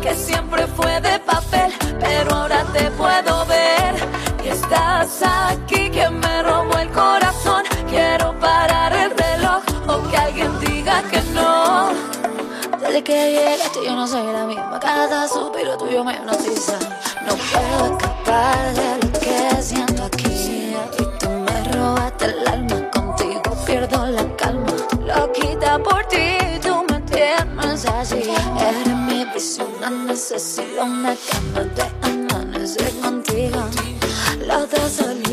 que siempre fue de papel, pero ahora te puedo ver. Y estás aquí que me robó el corazón. Quiero parar el reloj o que alguien diga que no. Desde que llegaste yo no soy la misma. Cada suspiro tuyo me hipnotiza. No puedo escapar de lo que siento aquí. Y tú me robaste el alma. Contigo pierdo la calma. Loquita por ti, tú me tienes así. Eres mi visión, una necesidad, una cama de amanecer contigo. Los dos solos